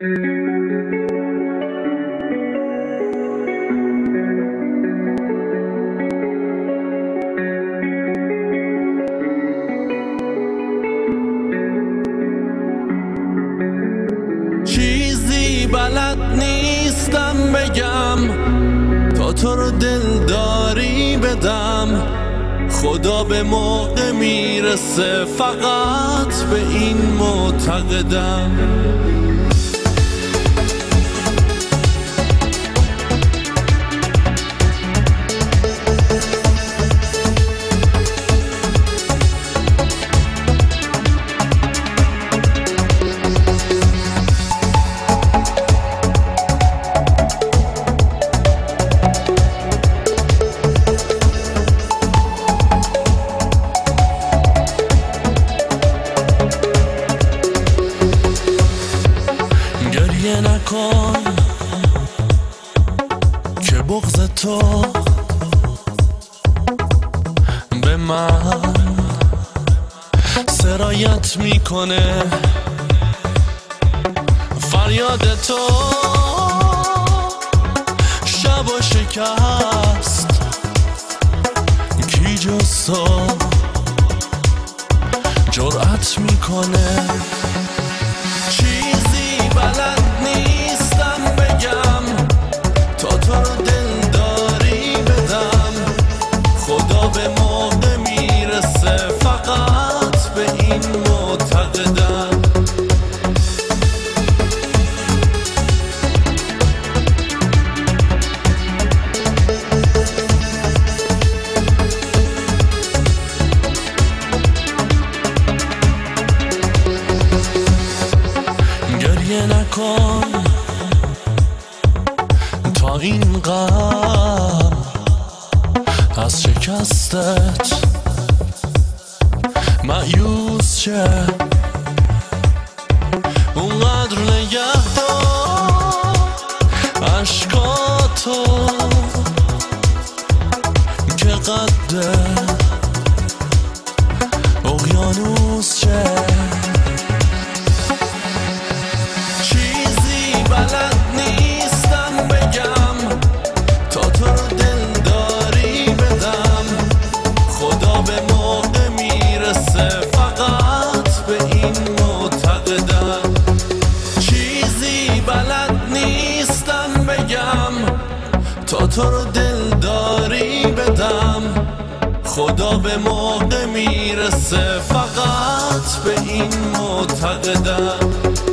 چیزی بلد نیستم بگم تا تو رو دلداری بدم. خدا به موقع میرسه فقط به این معتقدم. گریه نکن که بغض تو به من سرایت میکنه. فریاد تو شب و شکست، کی جز تو جرأت میکنه. بلد نیستم بگم تا تو رو دلداری بدم. خدا به موقع میرسه فقط به این معتقدم. گریه نکن تا این غم از شکستت مایوس شه. اونقدر نگه دار عشقاتو که قد اقیانوس شه. بلد نیستم بگم تا تو رو دلداری بدم. خدا به موقع میرسه فقط به این معتقدم. چیزی بلد نیستم بگم تا تو رو دلداری بدم. خدا به موقع میرسه فقط به این معتقدم.